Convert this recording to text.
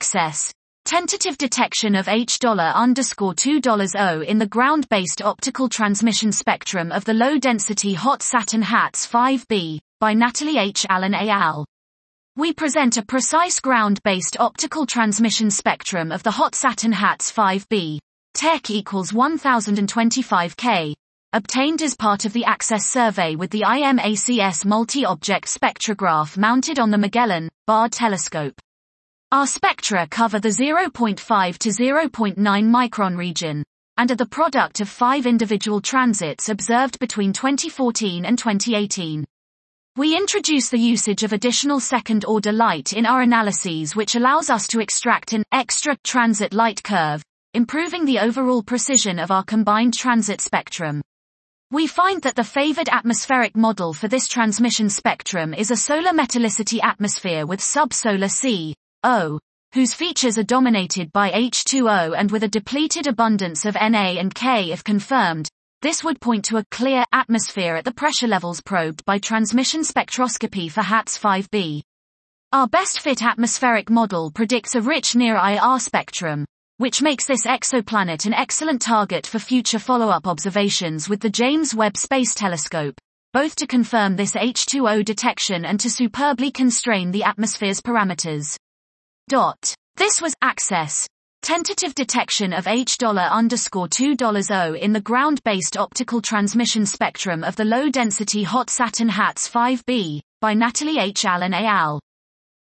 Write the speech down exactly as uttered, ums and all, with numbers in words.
Access. Tentative detection of H underscore two O in the ground-based optical transmission spectrum of the low-density hot Saturn H A T S five b, by Natalie H. Allen et al. We present a precise ground-based optical transmission spectrum of the hot Saturn H A T S five b, T E C equals one thousand twenty-five K, obtained as part of the Access survey with the IMACS multi-object spectrograph mounted on the Magellan Bard telescope. Our spectra cover the zero point five to zero point nine micron region, and are the product of five individual transits observed between twenty fourteen and twenty eighteen. We introduce the usage of additional second-order light in our analyses, which allows us to extract an extra transit light curve, improving the overall precision of our combined transit spectrum. We find that the favored atmospheric model for this transmission spectrum is a solar metallicity atmosphere with subsolar C O, whose features are dominated by H two O and with a depleted abundance of Na and K. If confirmed, this would point to a clear atmosphere at the pressure levels probed by transmission spectroscopy for H A T S five b. Our best fit atmospheric model predicts a rich near-I R spectrum, which makes this exoplanet an excellent target for future follow-up observations with the James Webb Space Telescope, both to confirm this H two O detection and to superbly constrain the atmosphere's parameters. Dot. This was Access. Tentative detection of H underscore two O in the ground-based optical transmission spectrum of the low-density hot Saturn H A T S five b, by Natalie H. Allen et al.